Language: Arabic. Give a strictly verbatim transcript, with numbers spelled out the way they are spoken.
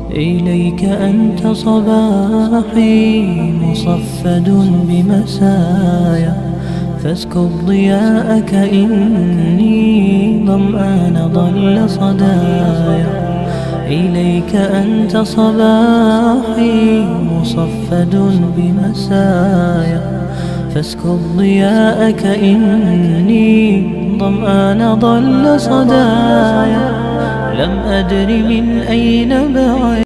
إليك أنت صباحي مصفد بمسايا، فاسكب ضياءك إني ظمآن ضل صدايا. إليك أنت صباحي مصفد بمسايا، فاسكب ضياءك إني ظمآن ضل صدايا. لم أدر من أين بعد